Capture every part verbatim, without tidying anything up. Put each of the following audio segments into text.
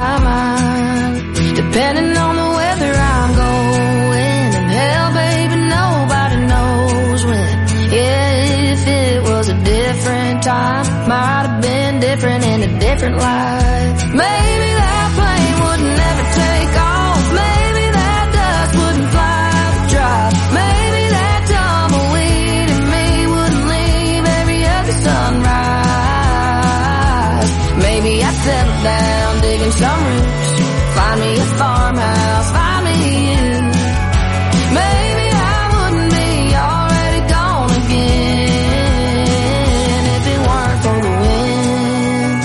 mind, depending on the weather I'm going. And hell, baby, nobody knows when. Yeah, if it was a different time, might have been different in a different life. Maybe that plane wouldn't ever take off. Maybe that dust wouldn't fly the drop. Maybe that tumbleweed in me wouldn't leave every other sunrise. Maybe I'd settle down, digging some roots, find me a farmhouse, find me you. Maybe I wouldn't be already gone again if it weren't for the wind.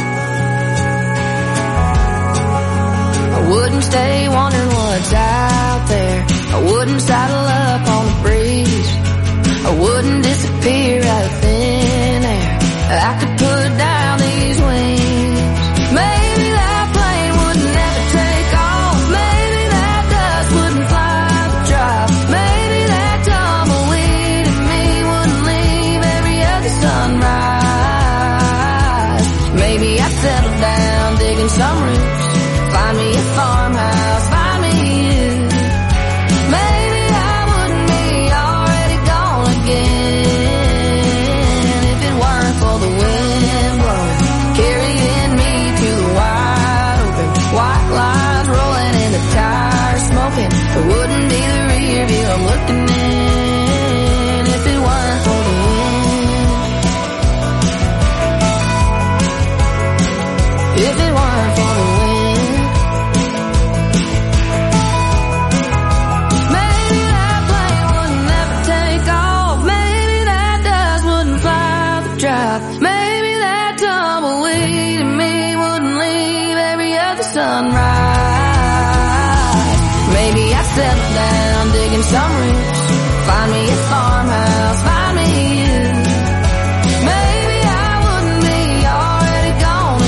I wouldn't stay wondering what's out there. I wouldn't saddle up on the breeze. I wouldn't disappear out of thin air. I could put down these wings. Maybe that plane wouldn't ever take off. Maybe that dust wouldn't fly the drop. Maybe that tumbleweed in me wouldn't leave every other sunrise. Maybe I'd settle down, digging some roots, find me a farmhouse, find me you. Maybe I wouldn't be already gone again if it weren't for the wind blowing, carrying me to the wide open. White lines rolling in the tires smoking. It wouldn't be the rear view I'm looking in if it weren't for the wind. If it weren't for the wind. Maybe that plane wouldn't ever take off. Maybe that dust wouldn't fly the drop. Maybe that tumbleweed in me wouldn't leave every other sunrise. Maybe I'd settle down, digging some roots, find me a farmhouse, find me you. Maybe I wouldn't be already gone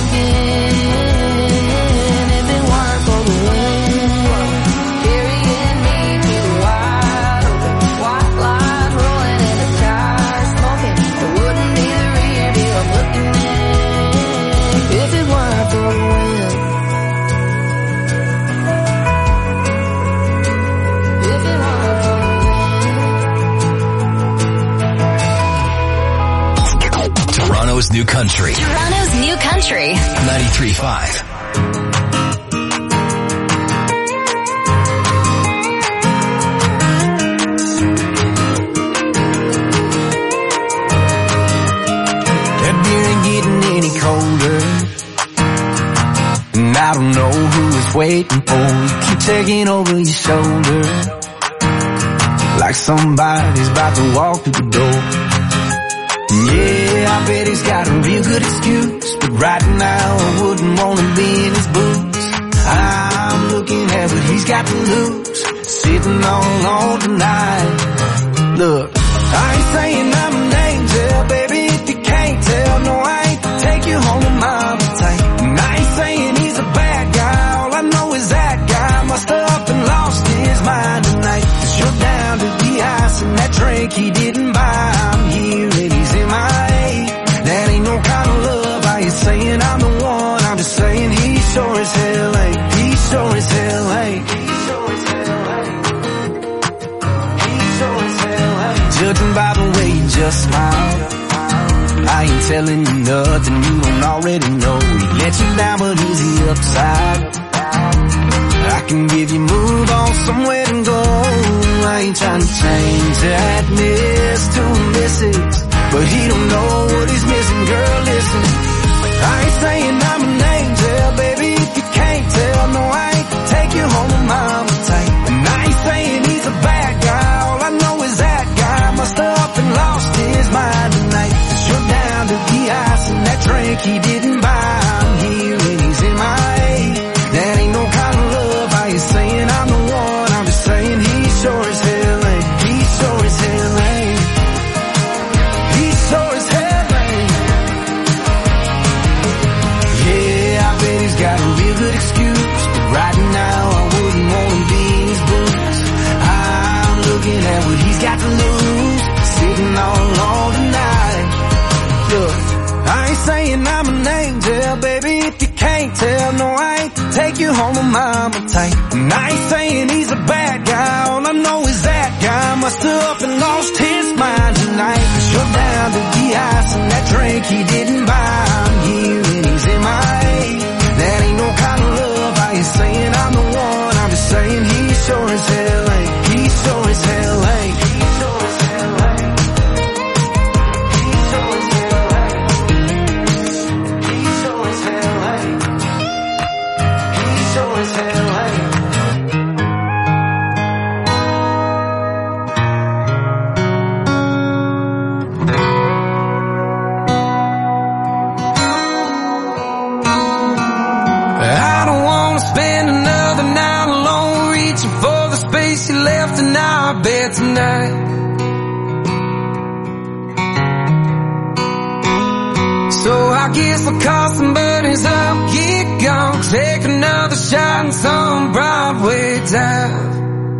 again if it weren't for the wind, carrying me to the wide open. White lines rolling in the tires smoking. It wouldn't be the rear view I'm looking in if it weren't for the wind. If it weren't for the wind. Toronto's new country. Toronto's new country. ninety-three point five. That beer ain't getting any colder, and I don't know who it's waiting for. You keep taking over your shoulder like somebody's about to walk through the door. Yeah, I bet he's got a real good excuse, but right now I wouldn't want to be in his boots. I'm looking at what he's got to lose, sitting on all tonight. Look, I ain't saying I'm an angel, baby, if you can't tell. No, I ain't to take you home to mama tight. And I ain't saying he's a bad guy, all I know is that guy must have up and lost his mind tonight. 'Cause you're down to the ice and that drink he didn't buy. I'm here and he's in my A. That ain't no kind of love. I ain't saying I'm the one, I'm just saying he sure as hell ain't. He sure as hell ain't. He sure as hell ain't. He sure as hell ain't. Judging by the way you just smiled, I ain't telling you nothing you don't already know. He let you down, but is he upside? I can give you move on somewhere to go. I ain't trying to change that miss to a missus, but he don't know what he's missing. Girl, listen, I ain't saying I'm an angel, baby, if you can't tell. No, I ain't to take you home to mama tight. And I ain't saying he's a bad guy, all I know is that guy must have up and lost his mind tonight. 'Cause you're down to the ice and that drink he didn't buy. I'm here and he's in my A. That ain't no kind of love. I ain't saying I'm the one, I'm just saying he sure as hell ain't. He sure as hell you hold my mama tight. And I ain't saying he's a bad guy, all I know is that guy must have up and lost his mind tonight. Cause you're down to the ice and that drink he didn't buy. I'm here and he's in my A. That ain't no kind of love. I ain't saying I'm the one, I'm just saying he sure as hell ain't. He sure as hell ain't. He sure as hell ain't. He sure as hell ain't. He sure as hell ain't. He sure as hell ain't. I don't wanna spend another night alone, reaching for the space you left in our bed tonight. So I guess I'll call some buddies up, get gone, take another shot in some Broadway dive.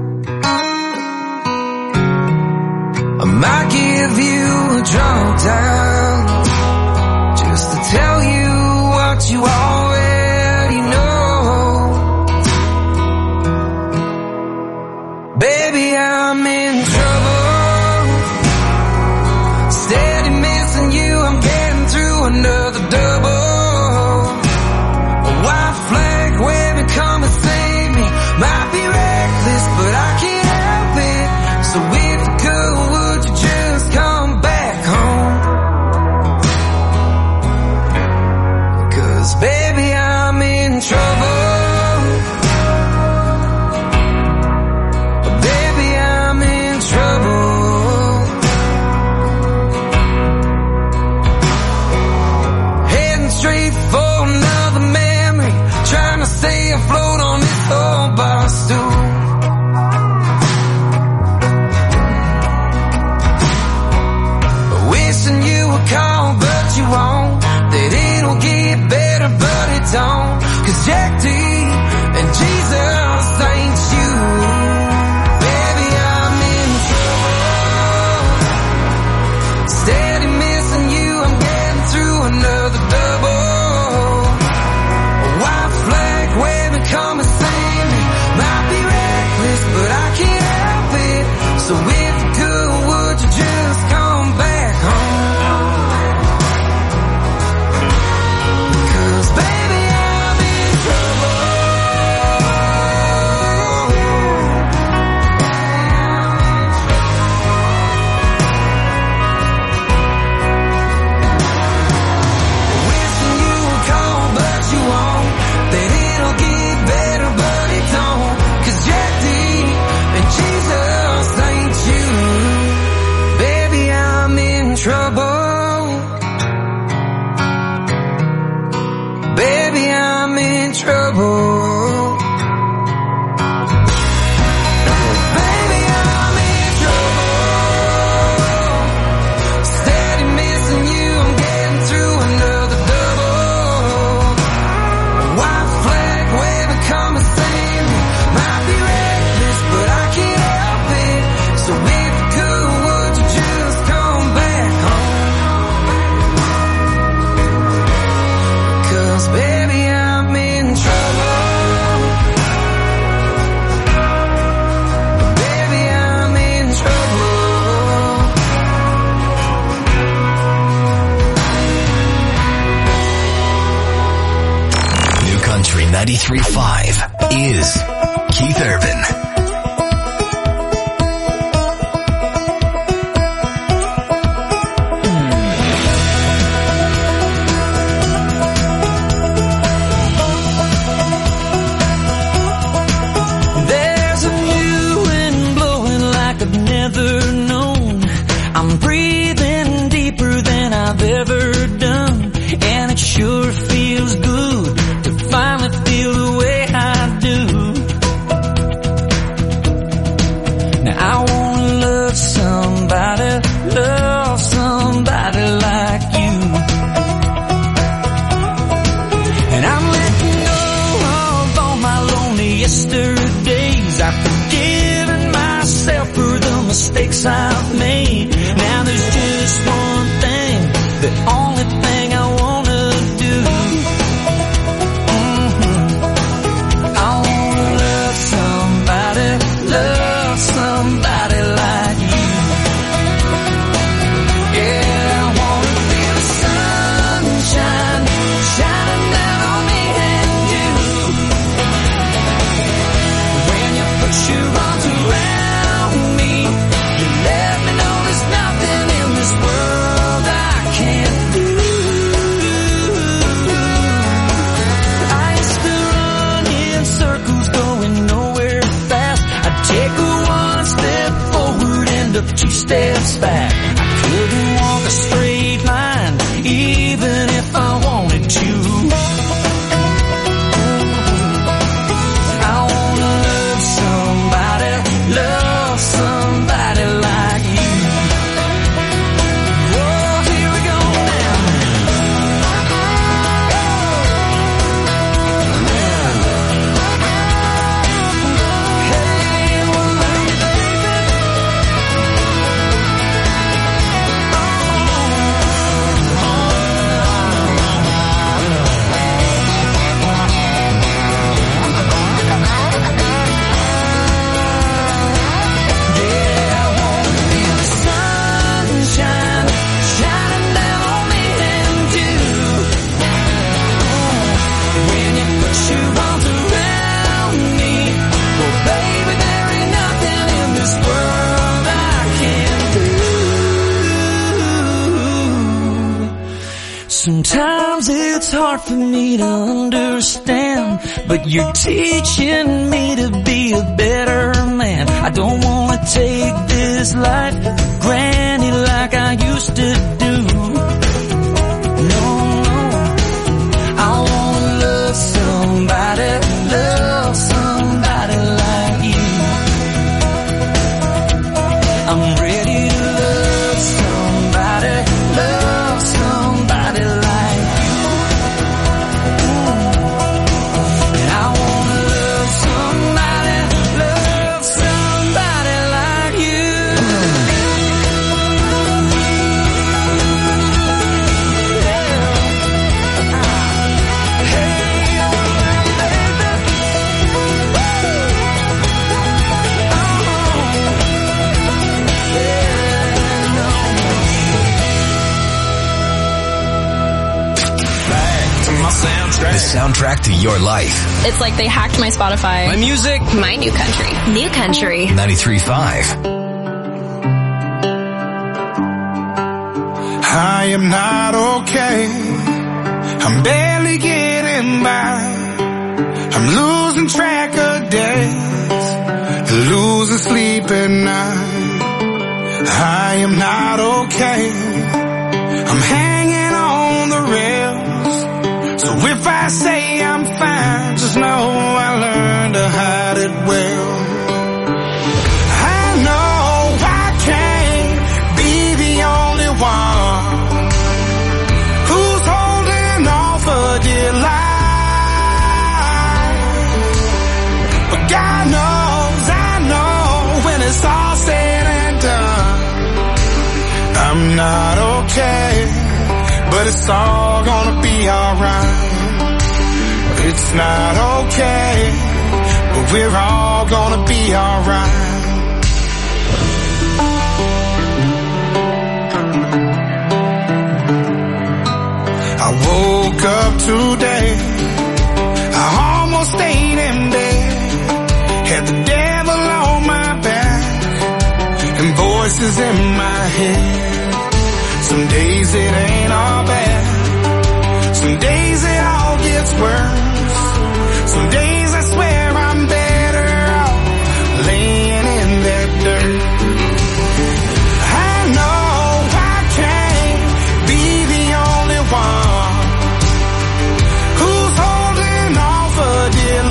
I might give you a drunk dial, just to tell you what you already know. Baby, I'm in trouble, steady missing you, I'm getting through another double. A white flag waving, come and save me. Might be reckless, but I can't help it. So if you could, would you just come back home? Cause baby, I'm in trouble. Baby, I'm in trouble. Heading straight for another memory, trying to stay afloat on this old bar stool. Wishing you would call, but you won't. That it'll get better, but it don't. Cause Jack D and Jesus ain't you. Baby, I'm in trouble, steady missing you, I'm getting through another double. A white flag waving, come and save me. Might be reckless, but I can't help it. So if you could, would you just come back home? Cause baby, I'm in trouble. Wishing you would call, but you won't. That it'll get better, but it don't. Cause Jack D and Jesus ain't you. Baby, I'm in trouble. Baby, I'm in trouble. Baby, I'm in trouble, steady missing you, I'm getting through another double. A white flag waving, come and save me. Might be reckless, but I can't help it. So if you could, would you just come back home? Cause baby, I'm in trouble. Baby, I'm in trouble. New Country ninety-three point five is Keith Urban. There's a new wind blowing like I've never known. I'm breathing deeper than I've ever done. And it sure feels good to finally feel the way I do. Now I wanna love somebody, love somebody like you. And I'm letting go of all my lonely yesterdays. I've forgiven myself for the mistakes I've made. Now there's just one thing, the only thing I wanna do. Mm-hmm. took two steps back. I couldn't walk a straight line, even if I wanted to. I wanna love somebody, love somebody like you. Oh, here we go now. Hey, well, love you, baby. Sometimes it's hard for me to understand, but you're teaching me to be a better man. I don't wanna take this life for granted like I used to do. No, no, I wanna love somebody, love somebody like you. I'm ready to love somebody, love somebody like you. And I wanna love somebody, love somebody like you. The soundtrack to your life. It's like they hacked my Spotify. My music. My new country. New country. ninety-three point five. I am not okay. I'm barely getting by. I'm losing track of days, losing sleep at night. I am not okay. I'm hanging on the rails. So if I say I'm fine, just know I learned to hide it well. I know I can't be the only one who's holding on for dear life. But God knows, I know, when it's all said and done, I'm not okay, but it's all gonna be alright. It's not okay, but we're all gonna be alright. I woke up today, I almost stayed in bed, had the devil on my back, and voices in my head. Some days it ain't all bad, some days it all gets worse. Some days I swear I'm better off laying in that dirt. I know I can't be the only one who's holding on for dear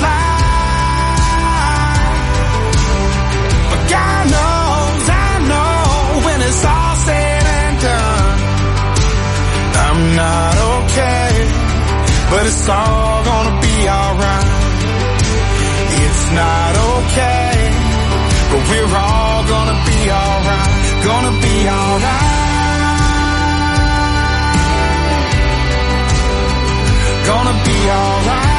life. But God knows, I know, when it's all said and done, I'm not okay, but it's all gonna be alright. It's not okay, but we're all gonna be alright, gonna be alright, gonna be alright.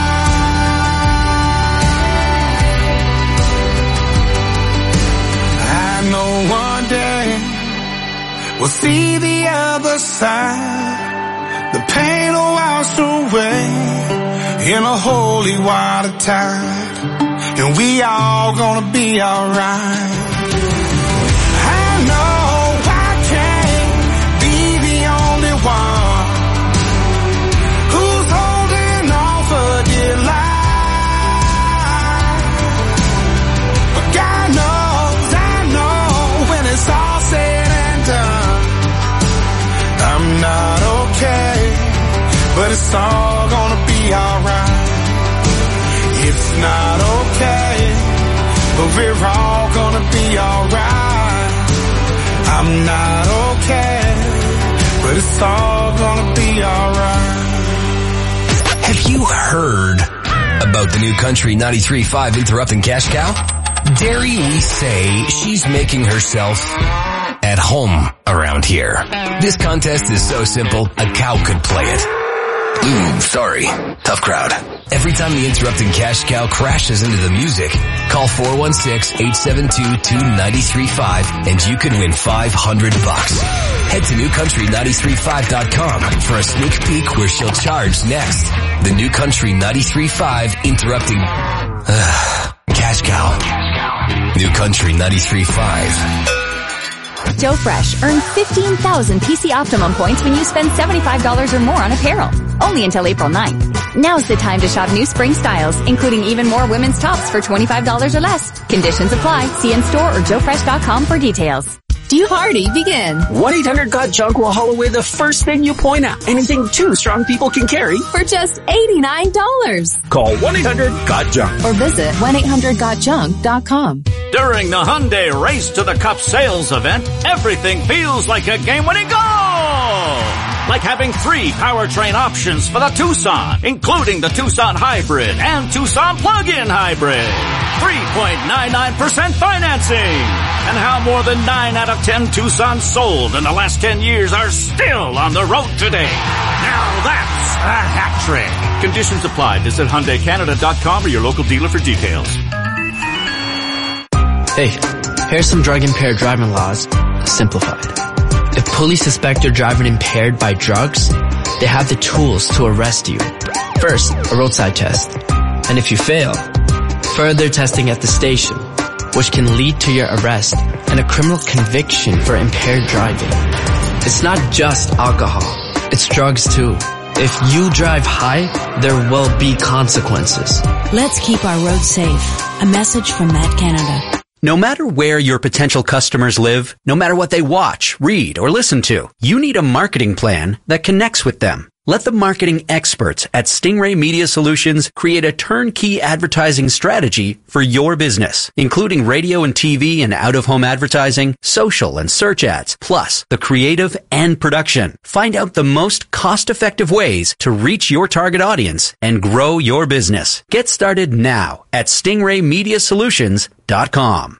I know one day we'll see the other side, the pain will wash away in a holy water tide. And we all gonna be alright. I know I can't be the only one who's holding on for dear life. But God knows, I know, when it's it's not okay, but we're all gonna be alright. I'm not okay, but it's all gonna be alright. Have you heard about the new Country ninety-three point five Interrupting Cash Cow? Dare we say she's making herself at home around here. This contest is so simple, a cow could play it. Ooh, sorry. Tough crowd. Every time the Interrupting Cash Cow crashes into the music, call four one six, eight seven two, two nine three five and you could win five hundred bucks. Head to new country ninety-three point five dot com for a sneak peek where she'll charge next. The New Country ninety-three point five Interrupting uh, Cash Cow. New Country ninety-three point five. Joe Fresh. Earn fifteen thousand P C Optimum points when you spend seventy-five dollars or more on apparel. Only until April ninth. Now's the time to shop new spring styles, including even more women's tops for twenty-five dollars or less. Conditions apply. See in-store or joe fresh dot com for details. Do Party begin. one eight hundred got junk will haul away the first thing you point at. Anything two strong people can carry. For just eighty-nine dollars. Call one eight hundred got junk. Or visit one eight hundred got junk dot com. During the Hyundai Race to the Cup sales event, everything feels like a game-winning goal! Like having three powertrain options for the Tucson, including the Tucson Hybrid and Tucson Plug-in Hybrid. three point nine nine percent financing. And how more than nine out of ten Tucsons sold in the last ten years are still on the road today. Now that's a hat trick. Conditions apply. Visit Hyundai Canada dot com or your local dealer for details. Hey, here's some drug-impaired driving laws, simplified. If police suspect you're driving impaired by drugs, they have the tools to arrest you. First, a roadside test. And if you fail, further testing at the station, which can lead to your arrest and a criminal conviction for impaired driving. It's not just alcohol, it's drugs too. If you drive high, there will be consequences. Let's keep our roads safe. A message from Matt Canada. No matter where your potential customers live, no matter what they watch, read, or listen to, you need a marketing plan that connects with them. Let the marketing experts at Stingray Media Solutions create a turnkey advertising strategy for your business, including radio and T V and out-of-home advertising, social and search ads, plus the creative and production. Find out the most cost-effective ways to reach your target audience and grow your business. Get started now at stingray media solutions dot com.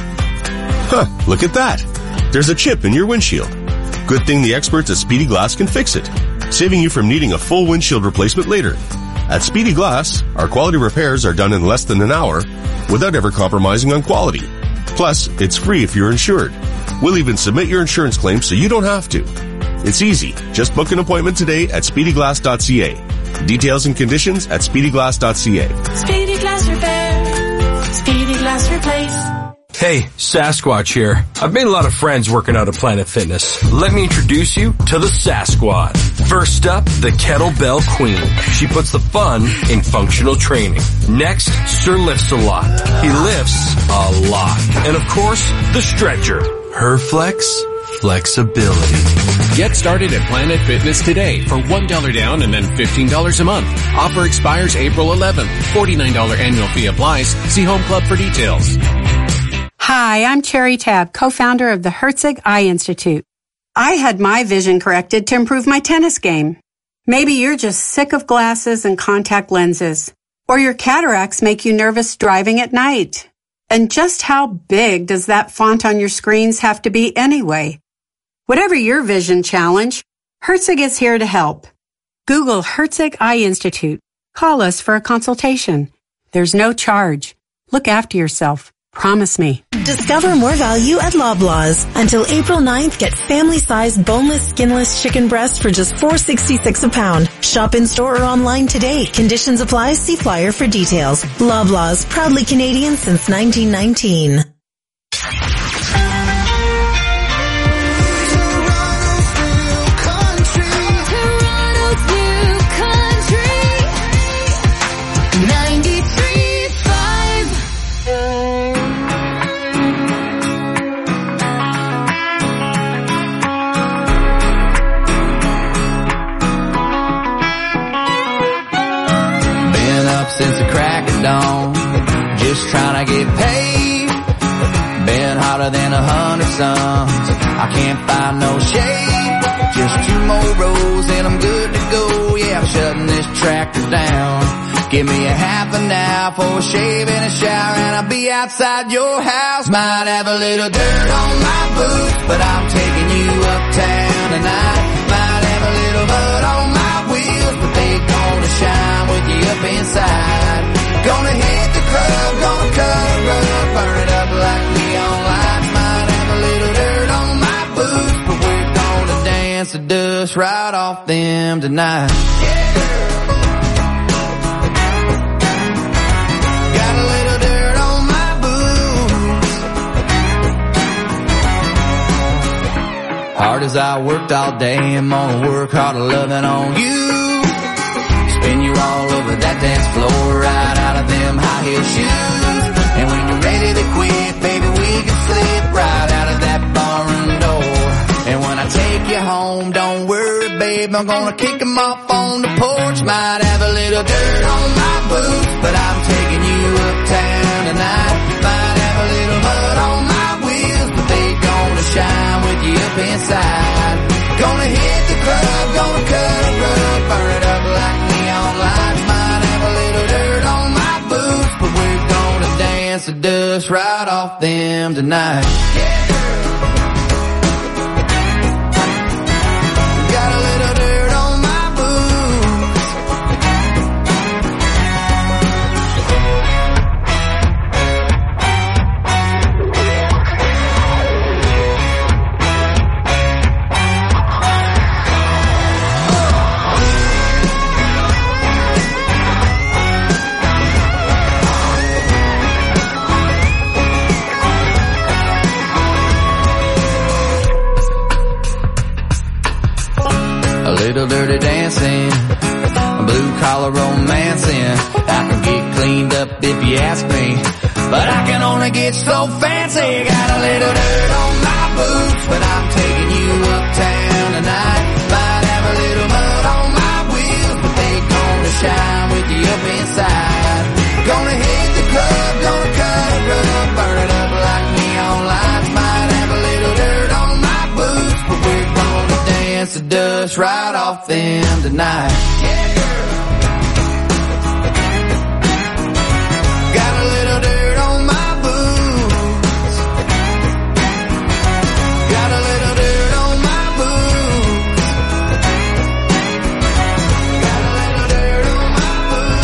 Huh, look at that. There's a chip in your windshield. Good thing the experts at Speedy Glass can fix it, saving you from needing a full windshield replacement later. At Speedy Glass, our quality repairs are done in less than an hour without ever compromising on quality. Plus, it's free if you're insured. We'll even submit your insurance claim so you don't have to. It's easy. Just book an appointment today at speedy glass dot c a. Details and conditions at speedy glass dot c a. Speedy Glass Repair. Speedy Glass Replace. Hey, Sasquatch here. I've made a lot of friends working out at Planet Fitness. Let me introduce you to the Sasquad. First up, the Kettlebell Queen. She puts the fun in functional training. Next, Sir lifts a lot. He lifts a lot. And of course, the Stretcher. Her flex, flexibility. Get started at Planet Fitness today for one dollar down and then fifteen dollars a month. Offer expires April eleventh. forty-nine dollars annual fee applies. See Home Club for details. Hi, I'm Cherry Tabb, co-founder of the Herzig Eye Institute. I had my vision corrected to improve my tennis game. Maybe you're just sick of glasses and contact lenses, or your cataracts make you nervous driving at night. And just how big does that font on your screens have to be anyway? Whatever your vision challenge, Herzig is here to help. Google Herzig Eye Institute. Call us for a consultation. There's no charge. Look after yourself. Promise me. Discover more value at Loblaws. Until April ninth, get family-sized boneless, skinless chicken breast for just four dollars and sixty-six cents a pound. Shop in-store or online today. Conditions apply. See flyer for details. Loblaws, proudly Canadian since nineteen nineteen. Since the crack of dawn, just trying to get paid. Been hotter than a hundred suns. I can't find no shade. Just two more rows and I'm good to go. Yeah, I'm shutting this tractor down. Give me a half an hour for a shave and a shower, and I'll be outside your house. Might have a little dirt on my boots, but I'm taking you uptown tonight. Might have a little mud on my wheels, but they gonna shine with you up inside. Gonna hit the club, gonna cut a rug, burn it up like neon lights. Might have a little dirt on my boots, but we're gonna dance the dust right off them tonight. Yeah. Hard as I worked all day, I'm gonna work harder loving on you. Spin you all over that dance floor, right out of them high heel shoes. And when you're ready to quit, baby, we can slip right out of that barroom door. And when I take you home, don't worry, babe, I'm gonna kick them off on the porch. Might have a little dirt on my boots, but I'm taking you uptown tonight. Might have a little mud on my wheels, but they gonna shine with you up inside. Gonna hit the club, gonna cut a rug, burn it up like neon lights. Might have a little dirt on my boots, but we're gonna dance the dust right off them tonight. Yeah. Got a little dirt on my boots. Little dirty dancing, blue collar romancing. I can get cleaned up if you ask me, but I can only get so fancy. Got a little dirt on my boots, but I'm taking you uptown tonight. Might have a little mud on my wheels, but they gonna shine with you up inside. Gonna hit the club, gonna cut a rug, burn it up like neon lights. Might have a little dirt on my boots, but we're gonna dance the dust right off them tonight. Yeah, girl. Got a little dirt on my boots. Got a little dirt on my boots. Got a little dirt on my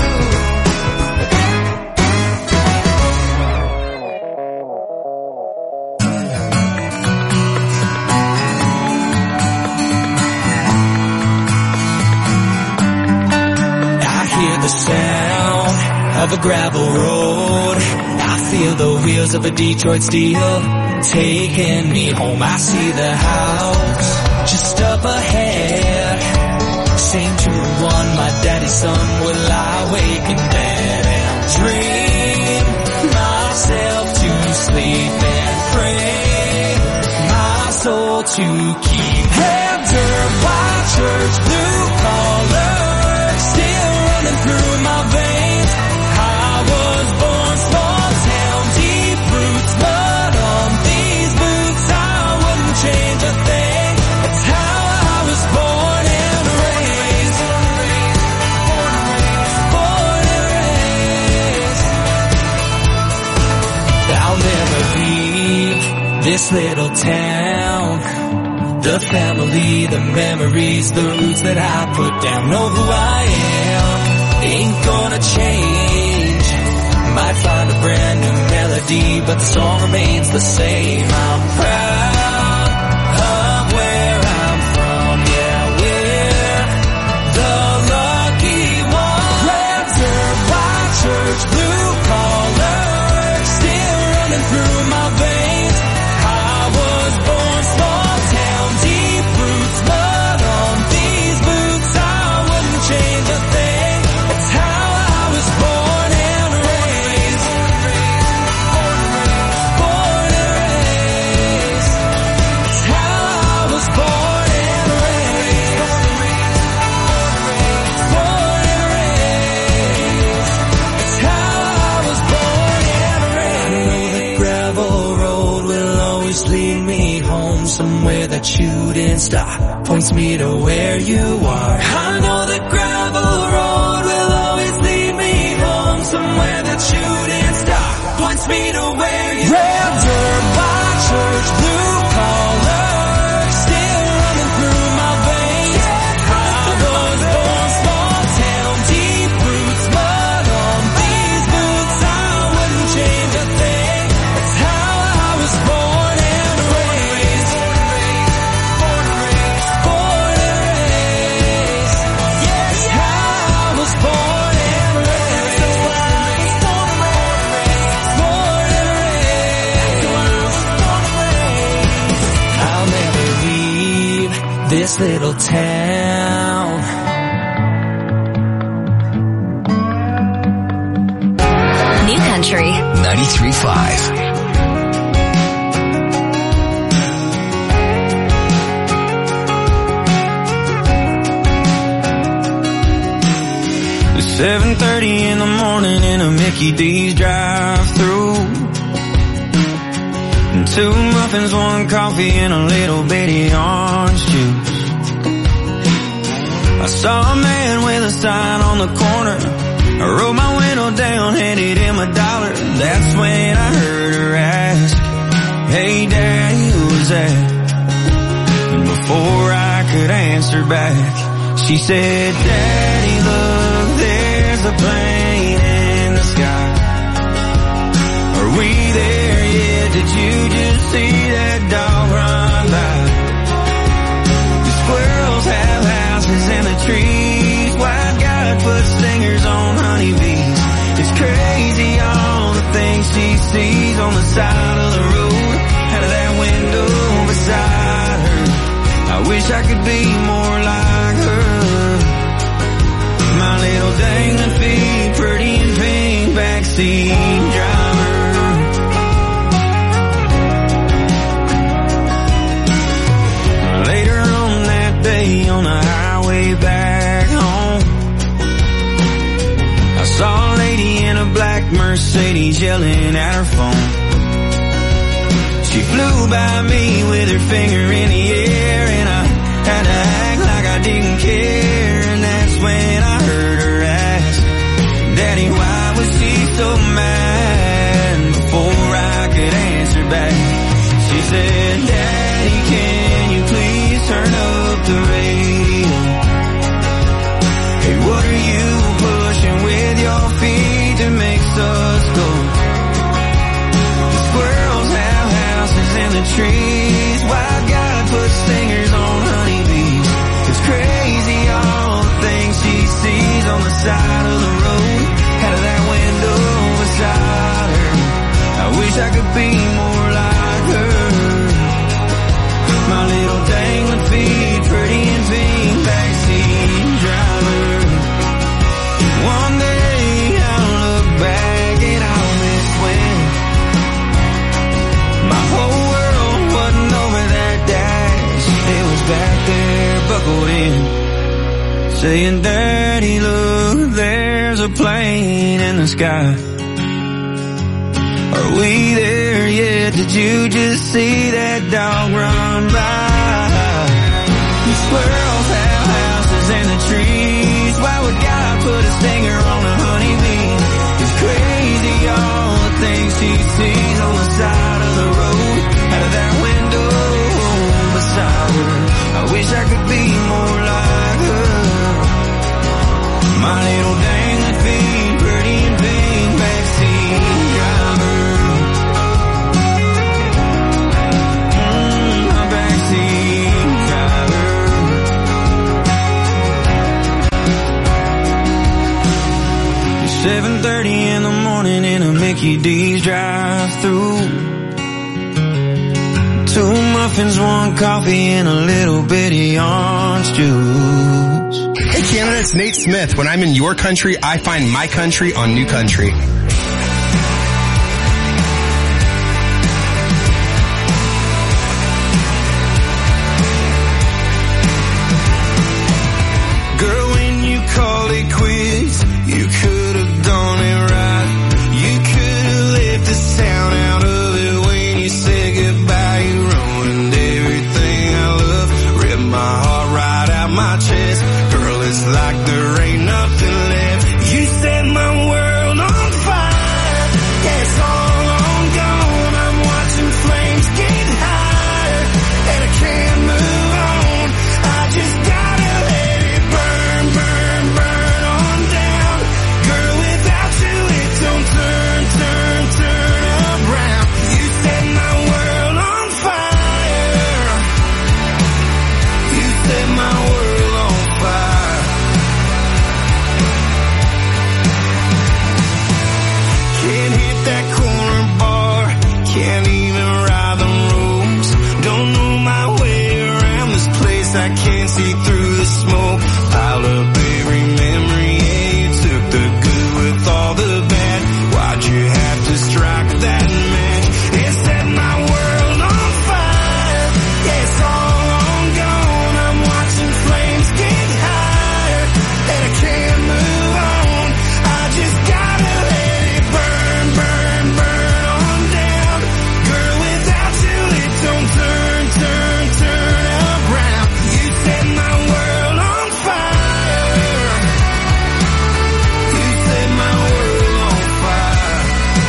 sound of a gravel road. I feel the wheels of a Detroit Steel taking me home. I see the house just up ahead. Same true one, my daddy's son will lie awake in bed and dream myself to sleep and pray my soul to keep. Heaven by church, blue collar still running through my veins. I was born small town, deep roots, mud on these boots. I wouldn't change a thing. It's how I was born and raised. Born and raised. I'll never leave this little town. The family, the memories, the roots that I put down. Know who I am, ain't gonna change. Might find a brand new melody, but the song remains the same. I'm proud of where I'm from, yeah, we're the lucky ones. Lantern by church, blue collar, still running through my veins. I was born small town, deep roots, mud on these boots. I wouldn't change a thing. It's how I was born and raised. Born and raised. that shooting star points me to where you are. I know the gravel road will always lead me home, somewhere that shooting star points me to where you are. Red dirt by church, blue collar, still running through my veins. I was born small town, deep roots, mud on these boots. I wouldn't change a thing. That's how I was born and raised. Born and raised, born and raised. Yes, how I was born and raised. That's why I was born and raised. Born and raised. That's why I was born and raised. I'll never leave this little town. New Country ninety-three point five. seven thirty in the morning in a Mickey D's drive-thru. Two muffins, one coffee, and a little bitty orange juice. I saw a man with a sign on the corner. I rolled my window down, handed him a dollar. That's when I heard her ask, "Hey Daddy, who was that?" And before I could answer back, she said, "Daddy, look, there's a plane in the sky. Are we there yet? Did you just see that dog run by? The squirrels have houses in the trees. White God put stingers on honeybees. It's crazy all the things she sees on the side of the road, out of that window beside her. I wish I could be more like her. My little dangling feet, pretty in pink, backseat driver." Later on that day on the highway back home, I saw a lady in a black Mercedes yelling at her phone. She flew by me with her finger in the air, and I had to act like I didn't care. And that's when I heard her ask, "Daddy, why was she so mad?" And before I could answer back, she said, "Daddy, can you please turn up the radio? Hey, what are you pushing with your feet that makes us go? The squirrels have houses in the trees. White God put stingers on honeybees. It's crazy all the things she sees on the side of the road, out of that window beside her. I wish I could be more like her. My little dangling feet, pretty in pink, backseat driver. One day I'll look back and I'll miss when my whole world wasn't over that dash. It was back there buckled in, saying, "Daddy, look, there's a plane in the sky. Are we there yet? Did you just see that dog run by? The squirrels have houses in the trees. Why would God put a stinger on a honeybee? It's crazy all the things she sees on the side of the road, out of that window beside her. I wish I could be more like her. My little dangling feet, pretty in pink, backseat driver." Mm, my backseat driver. It's seven thirty in the morning in a Mickey D's drive-thru. Two muffins, one coffee, and a little bitty orange juice. Hey Canada, it's Nate Smith. When I'm in your country, I find my country on New Country. Girl, when you called it quits, you could have done it right. You could have left the sound out of it when you said goodbye. You ruined everything I at that corner bar. Can't even ride the roads. Don't know my way around this place. I can't see through the smoke. Piled up every memory, yeah, you took the good with all the bad. Why'd you have to strike that match? It set my world on fire. Yeah, it's all on gone. I'm watching flames get higher, and I can't move on. I just gotta let it burn, burn, burn on down. Girl, without you it don't turn, turn, turn around. You set my world on fire. You set my world on fire.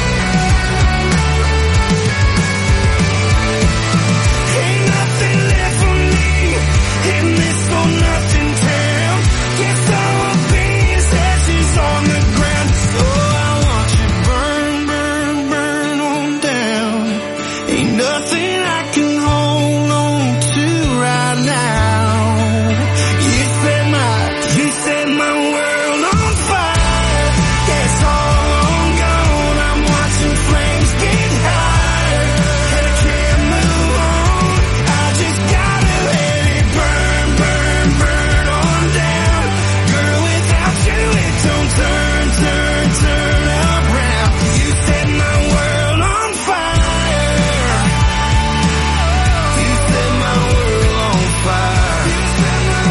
Ain't nothing left for me in this for nothing town. Guess I will be as ashes on the ground. So I watch it burn, burn, burn on down. Ain't nothing I can hold on to right now. You set my, you set my world on fire. Yeah, it's all on gone. I'm watching flames get higher, and I can't move on. I just gotta let it burn, burn, burn on down. Girl, without you it don't turn, turn, turn around. You set my world on fire. You set my world on fire. You set my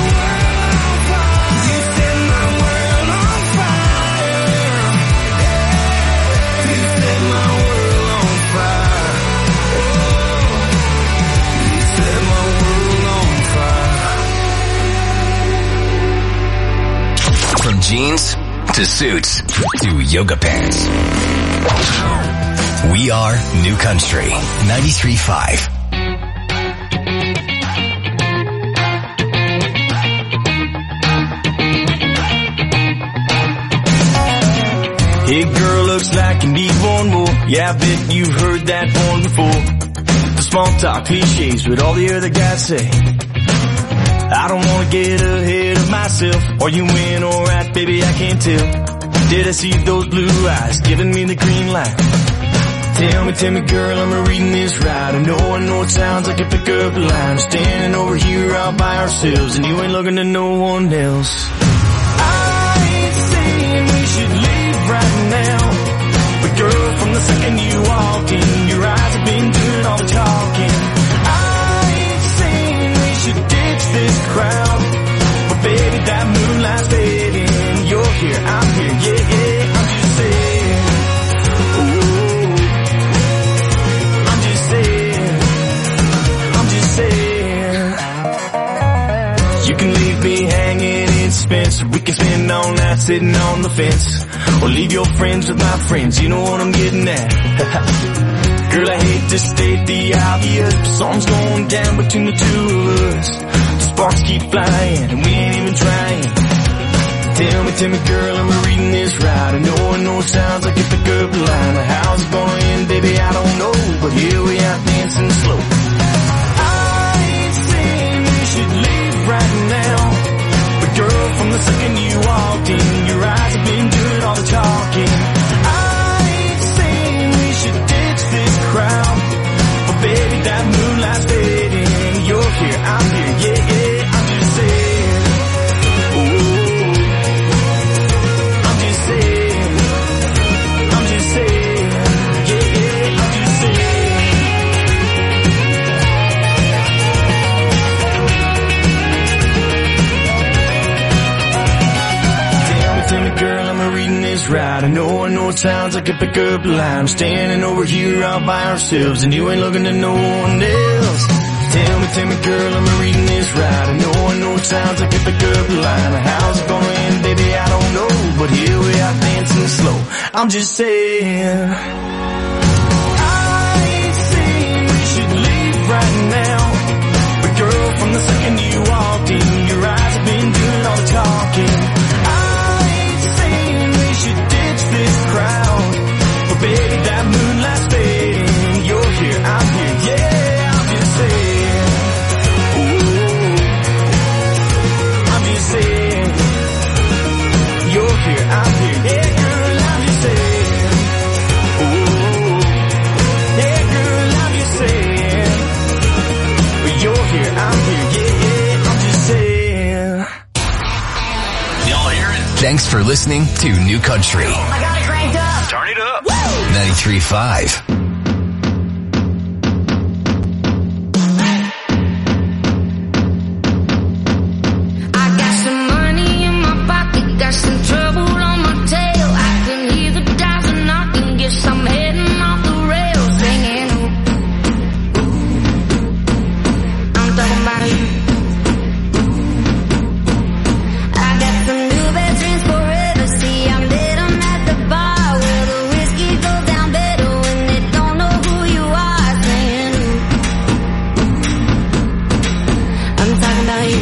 world on fire. You set my world on fire. You set my world on fire. From jeans to suits to yoga pants. We are New Country ninety-three point five. Hey girl, looks like you need one more. Yeah, I bet you've heard that one before. The small talk cliches, what all the other guys say. I don't wanna get ahead of myself. Are you in alright, baby? I can't tell. Did I see those blue eyes giving me the green light? Tell me, tell me, girl, am I reading this right? I know, I know it sounds like a pickup line. We're standing over here all by ourselves, and you ain't looking to no one else. I ain't saying we should leave right now, but girl, from the second you walked in, your eyes have been doing all the talking. I ain't saying we should ditch this crowd, but baby, that moonlight's fading. You're here, I'm here, yeah, yeah, I'm just saying. Ooh, I'm just saying, I'm just saying. You can leave me hanging in suspense, we can spend all night sitting on the fence, or leave your friends with my friends, you know what I'm getting at. Girl, I hate to state the obvious, but something's going down between the two of us. The sparks keep flying, and we ain't even trying. Tell me, tell me, girl, am I reading this right? I know, I know it sounds like a pickup line. How's it gonna end, baby, I don't know, but here we are dancing slow. I ain't saying we should leave right now, but girl, from the second you walked in, your eyes have been doing all the talking. I ain't saying we should ditch this crowd, but baby, that moonlight's fading. You're here, I'm here, yeah, yeah, I'm just saying. Ooh, I'm just saying, I'm just saying, yeah, yeah, I'm just saying. Tell me, tell me, girl, am I reading this right? I know, I know it sounds like a pickup line. We're standing over here all by ourselves, and you ain't looking to no one else. Tell me, tell me, girl, am I reading this right? I know, I know it sounds like a pickup line. How's it gonna end, baby, I don't know, but here we are dancing slow. I'm just saying. I ain't saying we should leave right now, but girl, from the second you walked in, your eyes have been doing all the talking. I ain't saying we should ditch this crowd, but baby, that moonlight's fading. You're here, I'm here, yeah, I'm just saying. Ooh, I'm just saying. You're here, I'm here, yeah, girl, I'm just saying. Ooh, Thanks for listening to New Country. I got it cranked up. Turn it up. ninety-three point five. Some trouble on my tail. I can hear the dials and knocking. Guess I'm heading off the rails, singing. I'm talking about you. I got some new best friends forever. See, I'm dead. I'm at the bar where the whiskey goes down better when they don't know who you are, singing. I'm talking about you.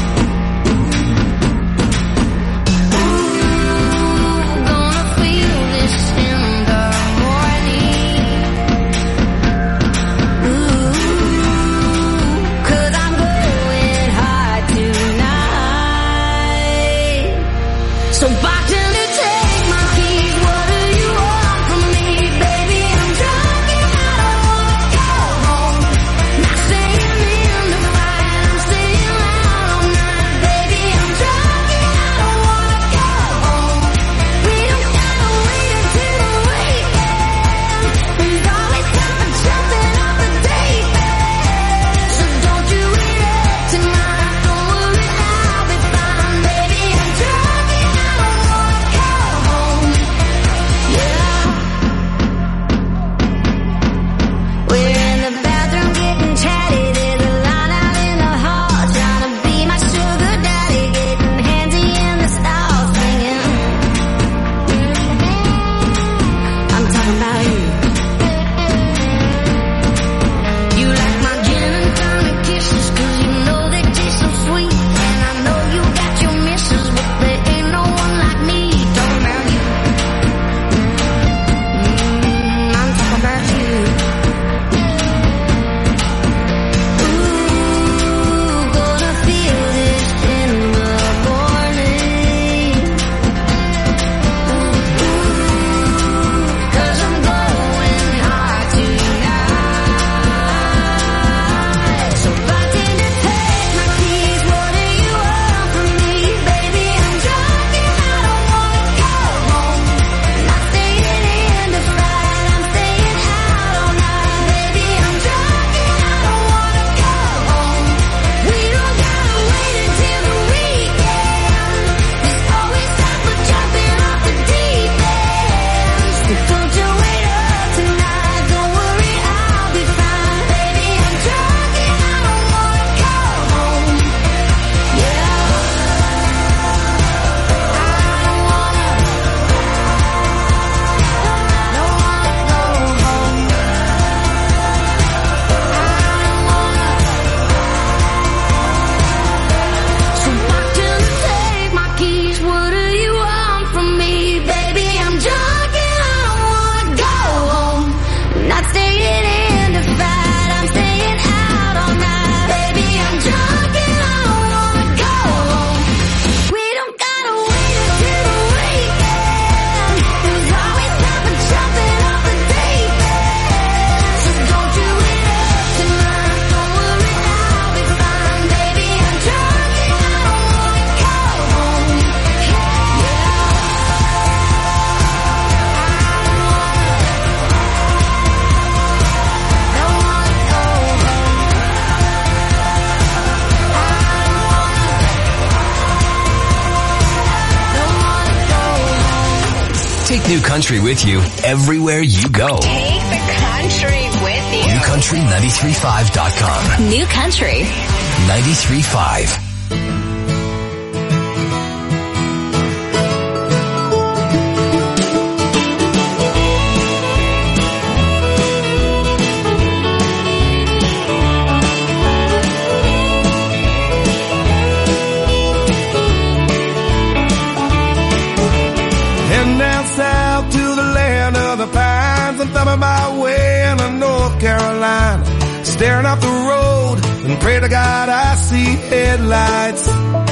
So bartender, take my keys. What do you want from me, baby? I'm drunk and I don't wanna go home. Not staying in the fight, I'm staying out all night, baby. I'm drunk and I don't wanna go home. We don't gotta wait until the weekend. There's always time for jumping off the deep end. So don't you wait up tonight. Don't worry, I'll be fine, baby. I'm drunk. Take New Country with you everywhere you go. Take the country with you. New Country nine three five dot com. New Country ninety-three point five. My way into North Carolina, staring up the road and pray to God I see headlights.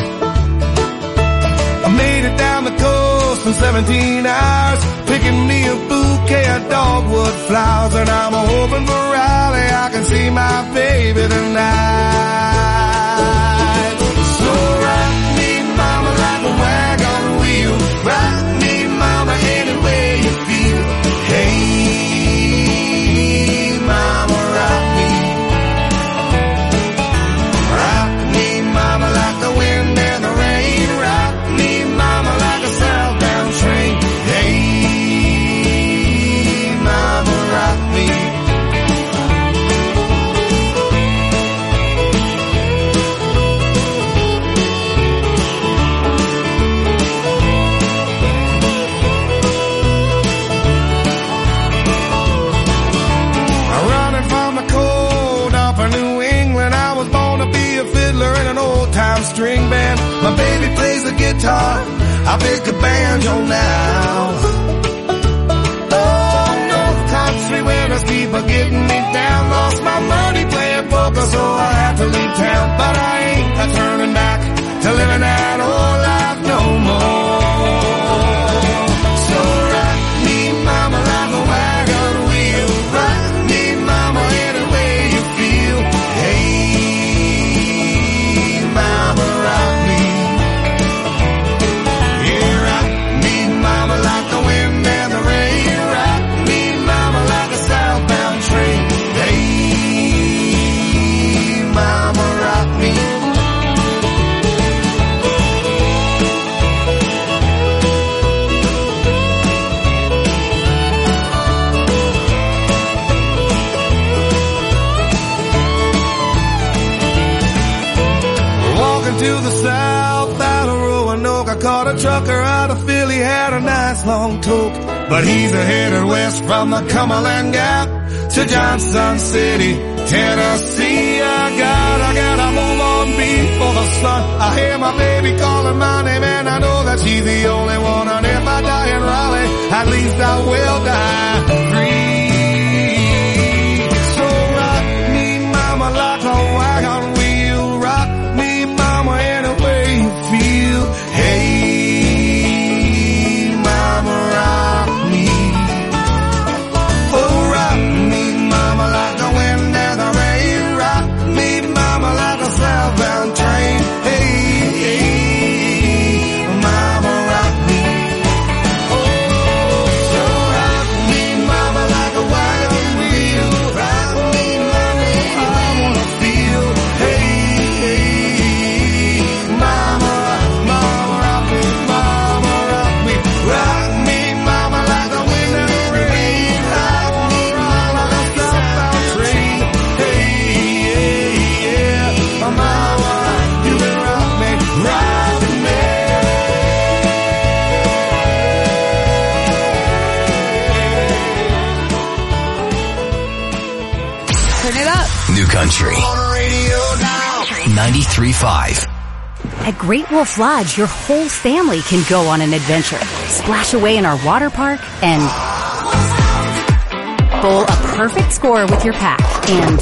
I made it down the coast in seventeen hours, picking me a bouquet of dogwood flowers, and I'm hoping for Raleigh I can see my baby tonight. So rock me, mama, like a wagon wheel. guitar, I pick a banjo now. Oh no, country winners keep a getting me down. Lost my money playing poker, so I had to leave town. But I ain't a turning back to living that old life no more. So rock me, mama, like a wagon wheel. Rock me, mama, any way you feel. Hey, mama, rock me. Yeah, rock me, mama, like the wind and the rain. Rock me, mama, like a southbound train. Hey, mama, rock me. Walking to the south out of Roanoke, I caught a trucker out of Philly, had a nice long toke. But he's a headed west from the Cumberland Gap to Johnson City, Tennessee. I gotta, gotta move on before the sun. I hear my baby calling my name and I know that she's the only one. And if I die in Raleigh, at least I will die free. So rock me, mama, like a wagon wheel. Rock me, mama, any way you feel. Hey, mama, rock me. Oh, rock me, mama, like the wind and the rain. Rock me, mama, like a southbound train. Hey, hey, mama, rock me. Oh, so rock me, mama, like a wagon wheel. Rock me, mama, I wanna feel. Hey, hey, mama, mama, rock me, mama, rock me. Rock me, mama, like the wind and the rain. Rock me, mama, like a southbound train. Hey, hey, yeah, mama, you can rock me, rock me. Turn it up. New Country. ninety-three point five. At Great Wolf Lodge, your whole family can go on an adventure. Splash away in our water park and bowl a perfect score with your pack and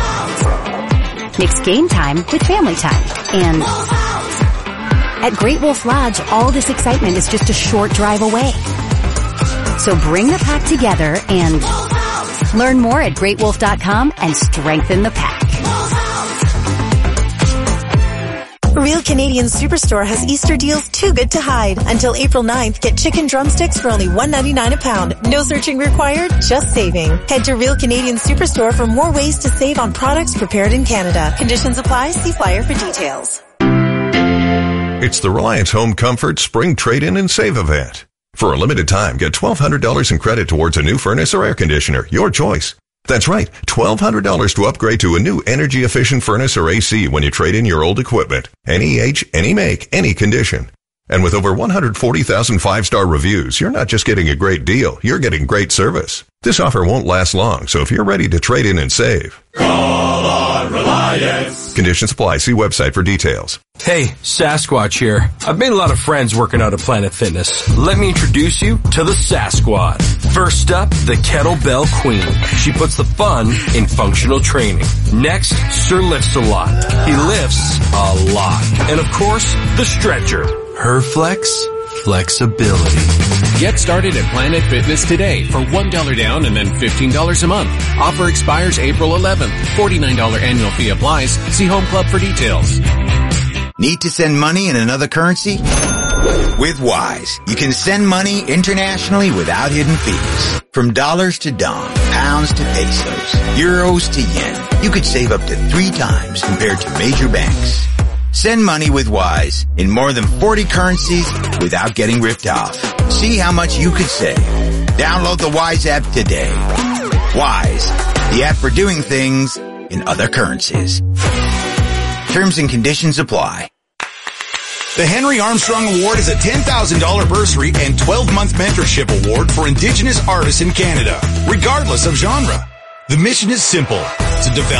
mix game time with family time. And at Great Wolf Lodge, all this excitement is just a short drive away. So bring the pack together and learn more at great wolf dot com and strengthen the pack. Real Canadian Superstore has Easter deals too good to hide. Until April ninth, get chicken drumsticks for only one ninety-nine a pound. No searching required, just saving. Head to Real Canadian Superstore for more ways to save on products prepared in Canada. Conditions apply. See flyer for details. It's the Reliance Home Comfort Spring Trade-In and Save event. For a limited time, get twelve hundred dollars in credit towards a new furnace or air conditioner. Your choice. That's right, twelve hundred dollars to upgrade to a new energy-efficient furnace or A C when you trade in your old equipment. Any age, any make, any condition. And with over one hundred forty thousand five-star reviews, you're not just getting a great deal, you're getting great service. This offer won't last long, so if you're ready to trade in and save, call on Reliance. Conditions apply. See website for details. Hey, Sasquatch here. I've made a lot of friends working out at Planet Fitness. Let me introduce you to the Sasquad. First up, the Kettlebell Queen. She puts the fun in functional training. Next, Sir Lifts a Lot. He lifts a lot. And of course, the Stretcher. Her flex, flexibility. Get started at Planet Fitness today for one dollar down and then fifteen dollars a month. Offer expires April eleventh. forty-nine dollars annual fee applies. See Home Club for details. Need to send money in another currency? With Wise, you can send money internationally without hidden fees. From dollars to dong, pounds to pesos, euros to yen, you could save up to three times compared to major banks. Send money with Wise in more than forty currencies without getting ripped off. See how much you could save. Download the Wise app today. Wise, the app for doing things in other currencies. Terms and conditions apply. The Henry Armstrong Award is a ten thousand dollars bursary and twelve-month mentorship award for Indigenous artists in Canada, regardless of genre. The mission is simple, to develop,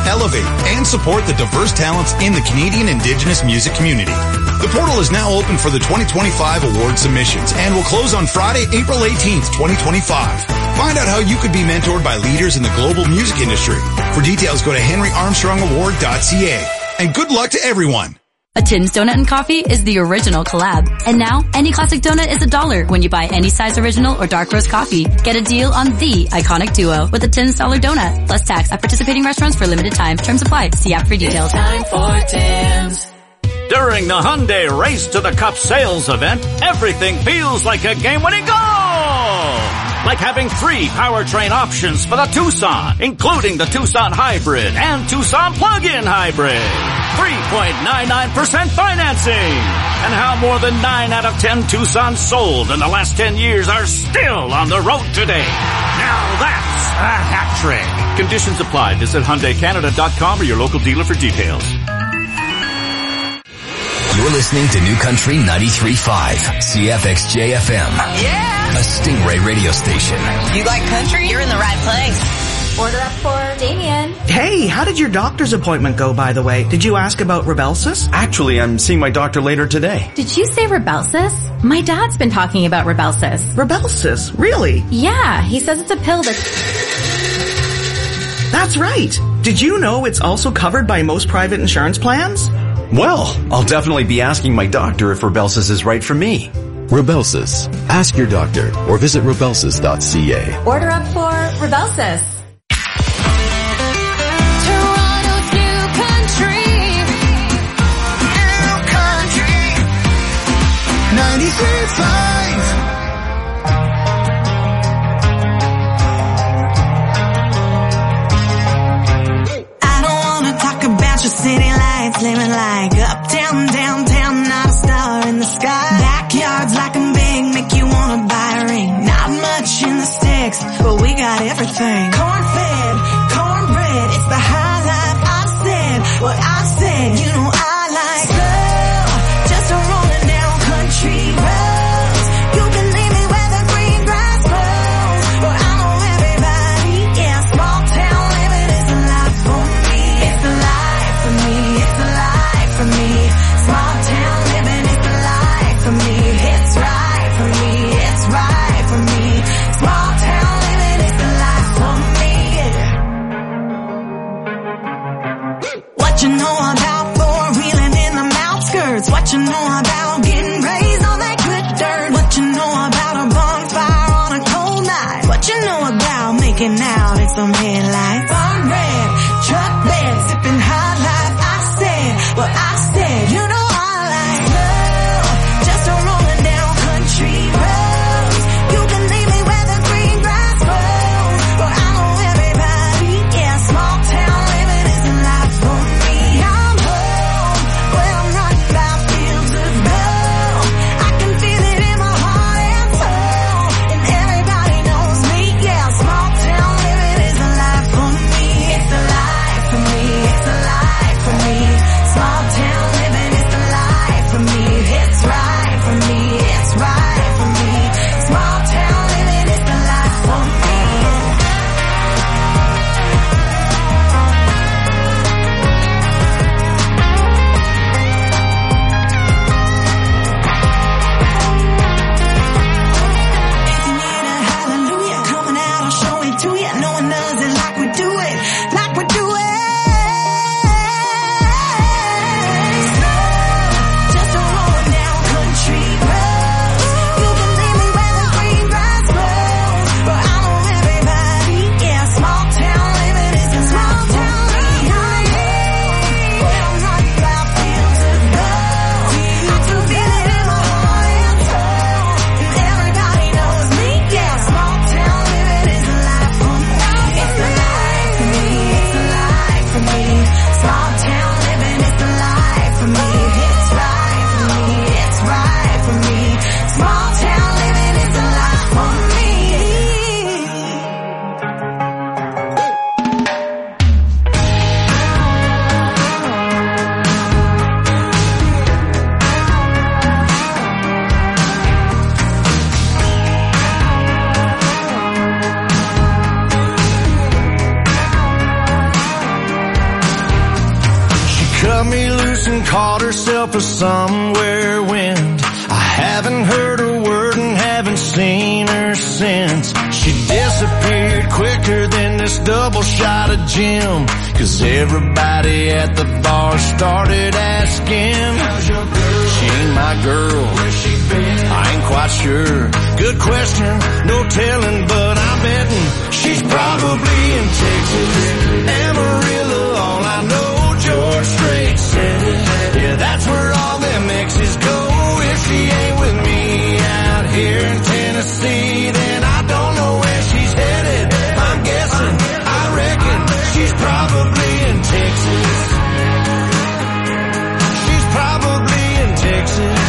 elevate, and support the diverse talents in the Canadian Indigenous music community. The portal is now open for the twenty twenty-five award submissions and will close on Friday, April eighteenth, twenty twenty-five. Find out how you could be mentored by leaders in the global music industry. For details, go to henry armstrong award dot c a. And good luck to everyone. A Tim's Donut and Coffee is the original collab. And now, any classic donut is a dollar when you buy any size original or dark roast coffee. Get a deal on the iconic duo with a Tim's Dollar Donut. Plus tax at participating restaurants for a limited time. Terms apply. See app for details. It's time for Tim's. During the Hyundai Race to the Cup sales event, everything feels like a game-winning goal! Like having three powertrain options for the Tucson, including the Tucson Hybrid and Tucson Plug-in Hybrid. three point nine nine percent financing. And how more than nine out of ten Tucsons sold in the last ten years are still on the road today. Now that's a hat trick. Conditions apply. Visit Hyundai Canada dot com or your local dealer for details. You're listening to New Country ninety-three point five, C F X J F M. Yeah! A Stingray radio station. You like country? You're in the right place. Order up for Damien. Hey, how did your doctor's appointment go, by the way? Did you ask about Rybelsus? Actually, I'm seeing my doctor later today. Did you say Rybelsus? My dad's been talking about Rybelsus. Rybelsus? Really? Yeah, he says it's a pill that's... That's right. Did you know it's also covered by most private insurance plans? Well, I'll definitely be asking my doctor if Rybelsus is right for me. Rybelsus. Ask your doctor or visit rybelsus dot c a. Order up for Rybelsus. Toronto's new country. New country. ninety-three point five. I don't wanna talk about your city lights, living like uptown, downtown, not a star in the sky. Backyards like I'm big, make you wanna buy a ring. Not much in the sticks, but we got everything. Corn-fed, cornbread, it's the high life. I said what I said, you know I like slow, just a rolling down country roads. You can leave me where the green grass grows, for I know everybody, yeah, small town living is the life for me. It's the life for me, it's the life for me. Small town living is the life for me. It's right for me, it's right for me. Small town living is the life for me, yeah. What you know about four-wheeling in the outskirts? What you know about getting raised on that good dirt? What you know about a bonfire on a cold night? What you know about making out in some headlights? Farm red, truck bed, sipping high life. I said what I said, you know I like slow, just a rolling down country roads. You can leave me where the green grass grows, for I know everybody, yeah, small town living is a life for me. I'm home, where I'm running by fields of gold. I can feel it in my heart and soul, and everybody knows me, yeah, small town living is a life for me. It's a life for me, it's a life for me. Small town and called herself a somewhere wind. I haven't heard a word and haven't seen her since. She disappeared quicker than this double shot of gin, 'cause everybody at the bar started asking, how's your girl? She ain't my girl. Where's she been? I ain't quite sure. Good question, no telling, but I'm betting she's probably in Texas. Amarillo, all I know, George Strait said it. Yeah, that's where all them exes go. If she ain't with me out here in Tennessee, then I don't know where she's headed. I'm guessing, I reckon she's probably in Texas. She's probably in Texas.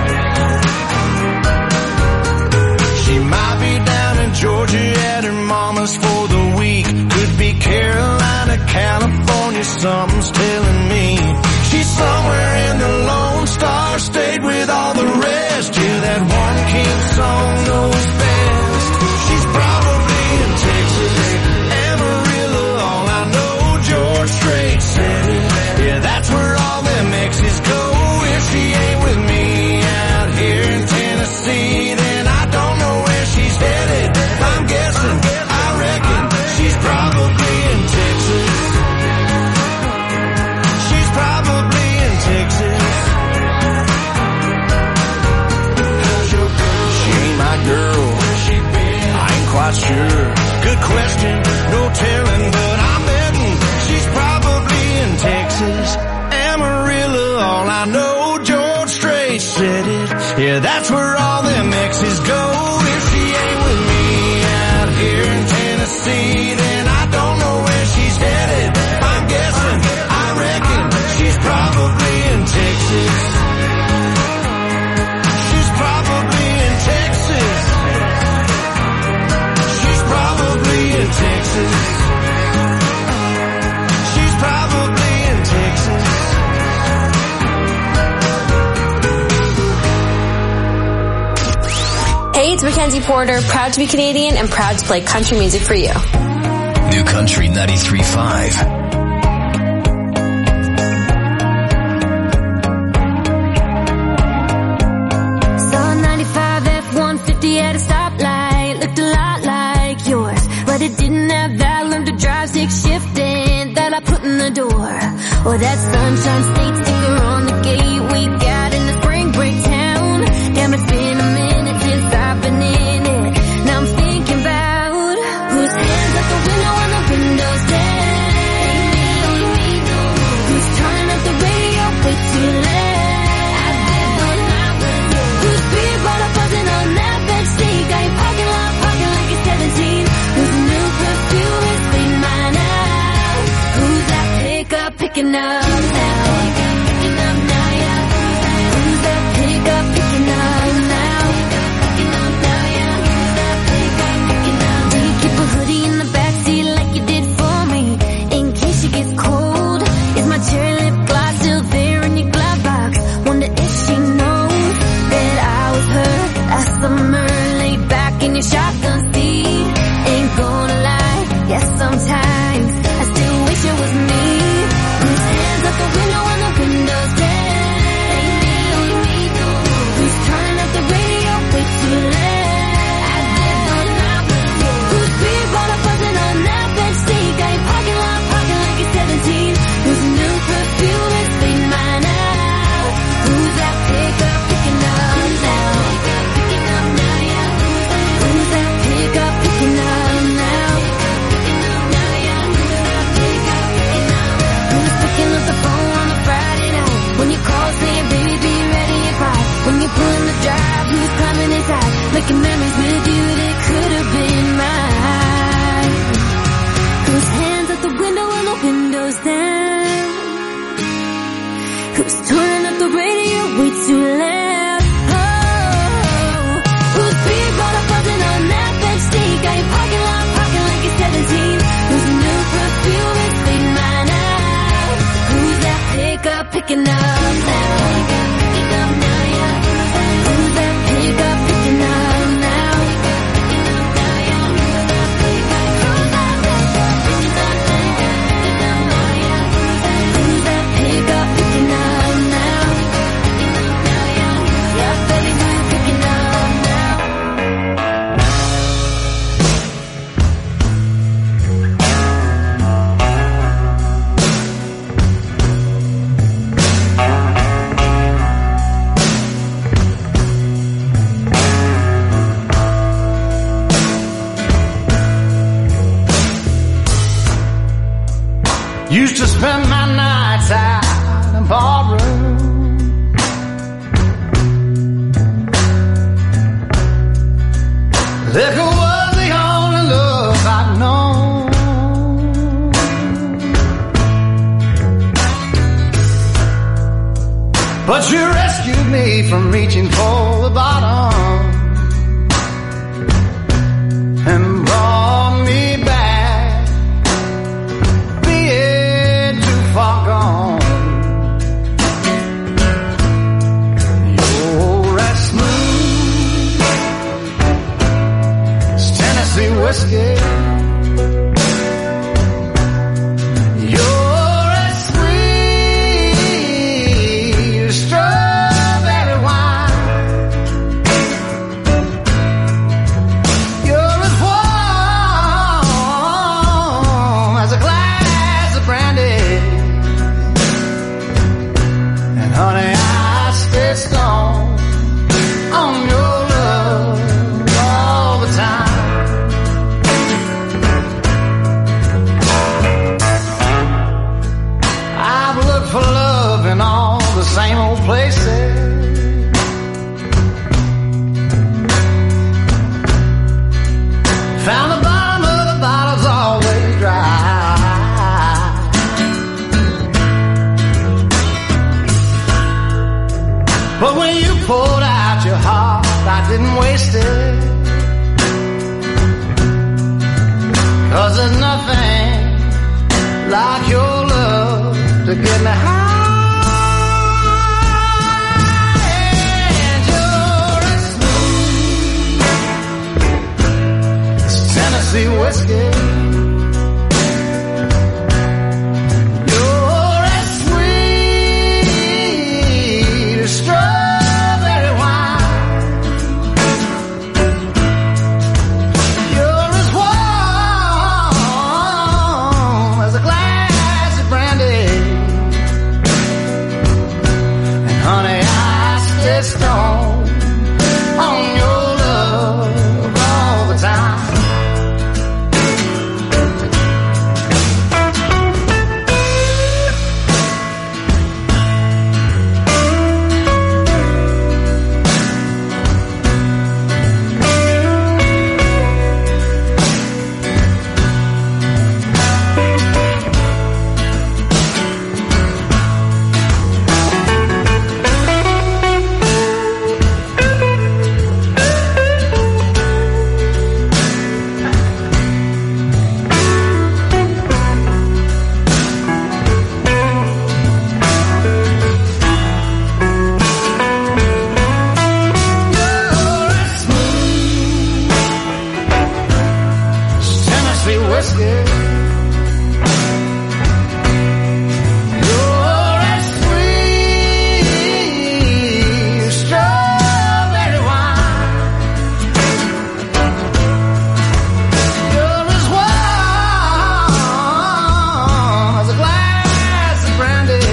She might be down in Georgia at her mama's for the week. Could be Carolina, California, something's telling me. She's somewhere in the Lone Star State with all the rest. Yeah, that one king song knows best. She's probably in Texas. Amarillo, all I know, George Strait said it. Yeah, that's where all them exes go. If she ain't with me out here in Tennessee, then I don't know where she's headed. I'm guessing, I reckon she's probably in Texas. She's probably in Texas. How's your girl? She ain't my girl. Where's she been? I ain't quite sure. Good question, no telling, but I'm betting she's probably in Texas. Amarillo, all I know, George Strait said it. Yeah, that's where all them exes go. If she ain't with me out here in Tennessee, then I don't know where she's headed. I'm guessing, I reckon she's probably in Texas. She's probably in Texas. She's probably in Texas. She's probably in Texas. Hey, it's Mackenzie Porter, proud to be Canadian and proud to play country music for you. New Country ninety-three point five. Saw ninety-five F one fifty at a stoplight, looked a lot like yours, but it didn't have that learn to drive stick shifting that I put in the door. Or that Sunshine State sticker on the gate we got in the spring break town. Damn, it's been a minute since I've been in it. Now I'm thinking about whose hands out the window when the window's down. Who's turning up the radio way too loud. Whose beer bottle buzzing on that bench seat. Got your parking lot parking like it's seventeen. Whose new perfume is clean mine out. Who's that pickup picking up now? Picking up now, yeah. Who's that pickup picking up now? Picking up now, yeah. Who's that pickup picking up? Do you keep a hoodie in the backseat like you did for me, in case it gets cold? Is my cherry lip gloss still there in your glove box? Wonder if she knows that I was her last summer, laid back in your shotgun seat. Ain't gonna lie, yes, sometimes I still wish it was me. Whose hands out the window when the window's down? Who's turning up the radio way too loud? Whose beer bottle buzzing on that bench seat? Got your parking lot parking like it's seventeen. Whose new perfume is clean mine out? Who's that pickup picking up now? Picking up now, yeah. Who's that pickup picking up now? Picking up now, yeah. Who's that pickup picking up? Who's picking up the phone on a Friday night when you call saying, baby, be ready at five? When you're pulling the drive, who's climbing inside, making memories with you that could have been mine? Whose hands at the window when the window's down? Who's turning up the radio way too loud? Oh, whose beer bottle buzzing on that bench seat? Got your parking lot parking like it's seventeen. Whose new perfume is clean mine out? Who's that pickup picking up now? Picking up now, yeah. Who's that pickup picking up now? Picking up now, yeah. Who's that pickup? Who's that pickup picking up now? Picking up now, yeah. Who's that pickup picking up Used to spend my nights out in ballroom. Liquor was the only love I'd known. But you rescued me from reaching for the bottom and brought me back, being too far gone. You're as smooth as Tennessee whiskey. You're as sweet as strawberry wine. You're as warm as a glass of brandy. And honey, I stay strong on your love all the time. I've looked for love in all the same old places. Found the bottom of the bottle's always dry. But when you poured out your heart, I didn't waste it. 'Cause there's nothing like your love to get me high. And you're as smooth as Tennessee whiskey. You're as sweet as strawberry wine. You're as warm as a glass of brandy. And honey, I stay strong on your love all the time. Tennessee whiskey. You're as sweet as strawberry wine. You're as warm as a glass of brandy.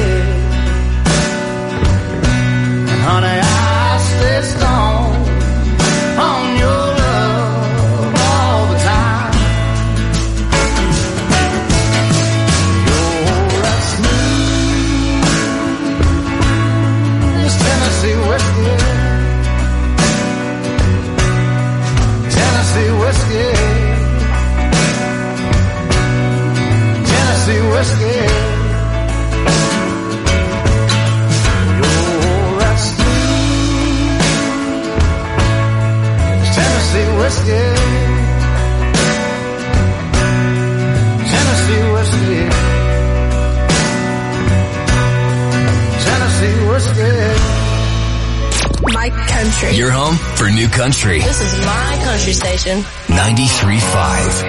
And honey, I stay strong on your love all the time. You're as smooth as Tennessee whiskey. Tennessee whiskey. Tennessee whiskey. You're as smooth as Tennessee whiskey. Tennessee whiskey. Tennessee whiskey. My country. Your home for new country. This is my country station. ninety-three point five.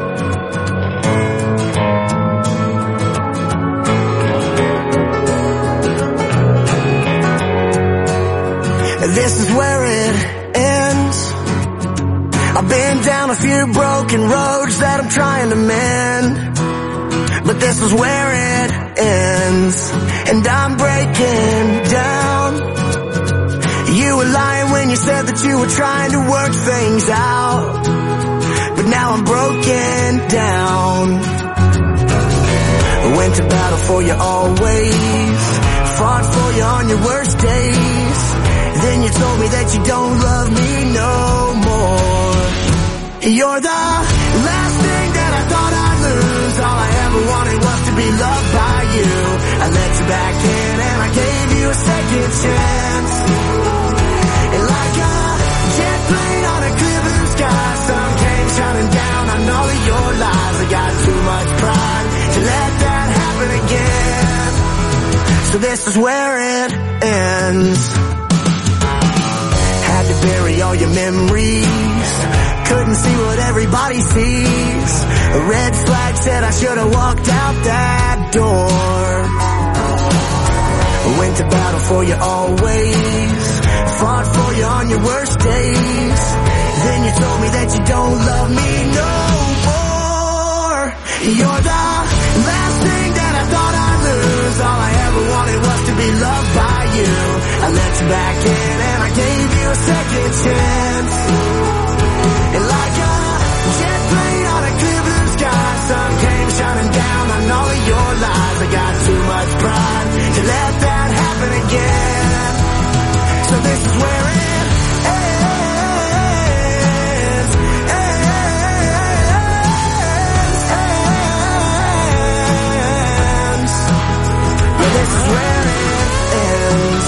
This is where it ends. I've been down a few broken roads that I'm trying to mend, but this is where it ends, and I'm breaking down. You were lying when you said that you were trying to work things out, but now I'm broken down. When went to battle for you always, fought for you on your worst days. Then you told me that you don't love me no more. You're the last thing that I thought I'd lose. All I ever wanted was to be loved by you. I let you back in and I gave you a second chance. And like a jet plane on a clear blue sky, sun came shining down on all of your lies. I got too much pride to let that happen again. So this is where it ends. Had to bury all your memories, couldn't see what everybody sees. A red flag said I should have walked out that door. Went to battle for you always, fought for you on your worst days. Then you told me that you don't love me no more. You're the last thing that I thought I'd lose. All I ever wanted was to be loved by you. I let you back in and I gave you a second chance. And like a jet plane on a clear blue sky, sun came shining down on all of your lies. I got too much pride to let that happen again. So this is where it ends. Ends. Yeah, this is where it ends.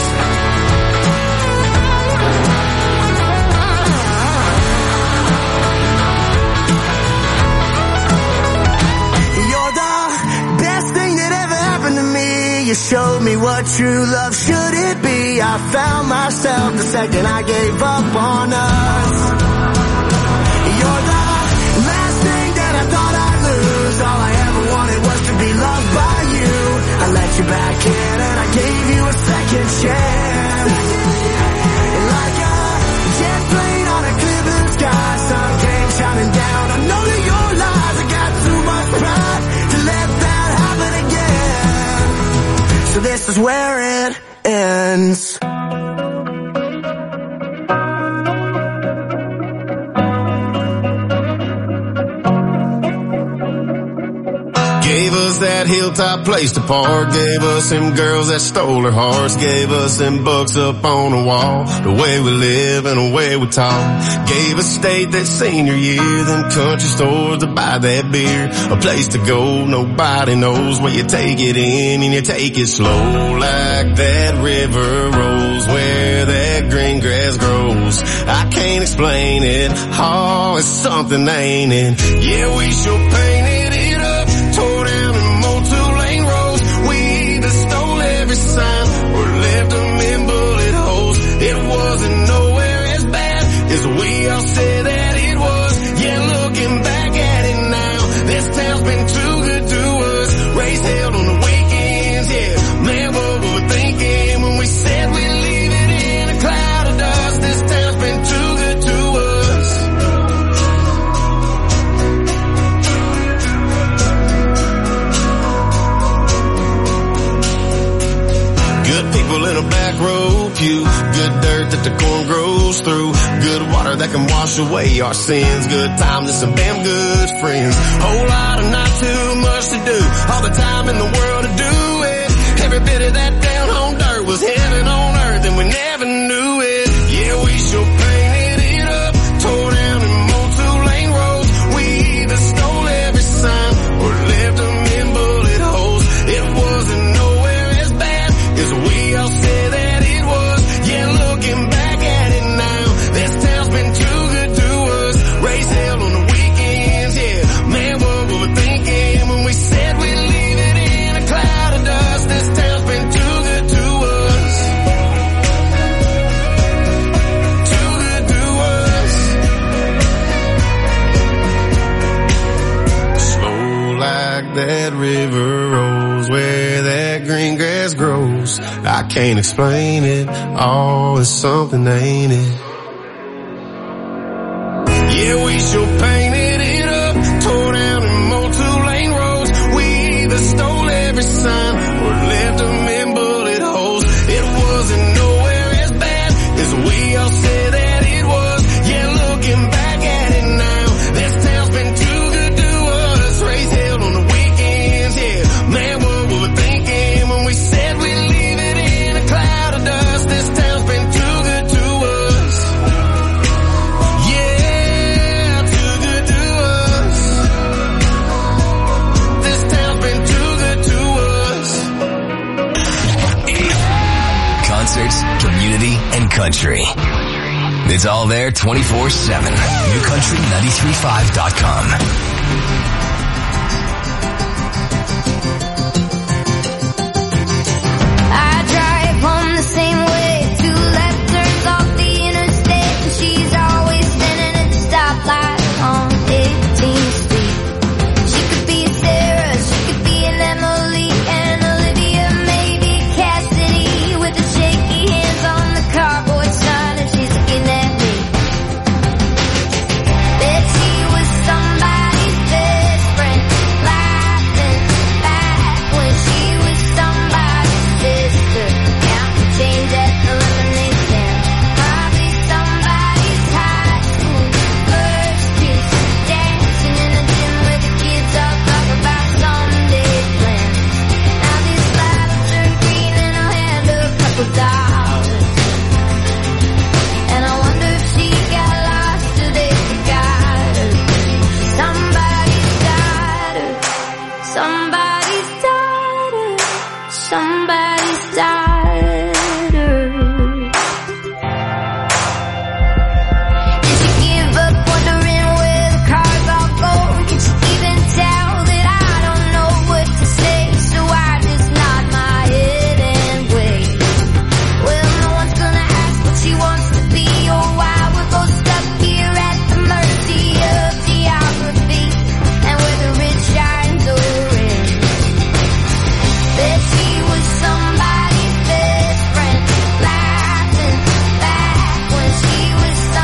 You showed me what true love should it be. I found myself the second I gave up on us. You're the last thing that I thought I'd lose. All I ever wanted was to be loved by you. I let you back in and I gave you a second chance. And like a jet plane on a clear blue sky, sun came shining down on all of your lies. I got too much pride to let that happen again. So this is where it ends. Gave us that hilltop place to park, gave us them girls that stole our hearts, gave us them books up on the wall, the way we live and the way we talk. Gave us state that senior year, them country stores to buy that beer, a place to go, nobody knows where you take it in and you take it slow, like that river rolls where that green grass grows. I can't explain it, oh, it's something, ain't it? Yeah, we sure painted it up, tore down and mowed two-lane roads. We either stole every sign or left them in bullet holes. It wasn't nowhere as bad as we all said that it was. Yeah, looking back at it now, this town's been too good to us. Race held on the weekends, yeah. Man, what we were thinking when we said we'd leave it in a cloud of dust. This town's been too good to us. Good people in a back row pew, good dirt that the corn grows through, good water that can wash away our sins, good time to some damn good friends, whole lot of not too much to do, all the time in the world to do it, every bit of that down home dirt was heaven on earth and we never knew it. Yeah, we sure painted it up, tore down and mowed two-lane roads. We either stole every sign or left them in bullet holes. It wasn't nowhere as bad as we all said that it was. Yeah, looking back at it now, this town's been too good to us. Race hell on the weekends, yeah. Man, what we were thinking when we said we'd leave it in a cloud of dust. This town's been too good to us. Too good to us. Slow like that river rolls where that green grass grows. I can't explain it, oh, it's something, ain't it? Yeah, we sure painted it up, tore down and mowed two-lane roads. We either stole every sign or left them in bullet holes. It wasn't nowhere as bad as we all said that it was. Yeah, looking back at it now, this town's been too good to us. Race hell on the weekends, yeah. Man, what country. It's all there twenty-four seven. new country nine three five dot com.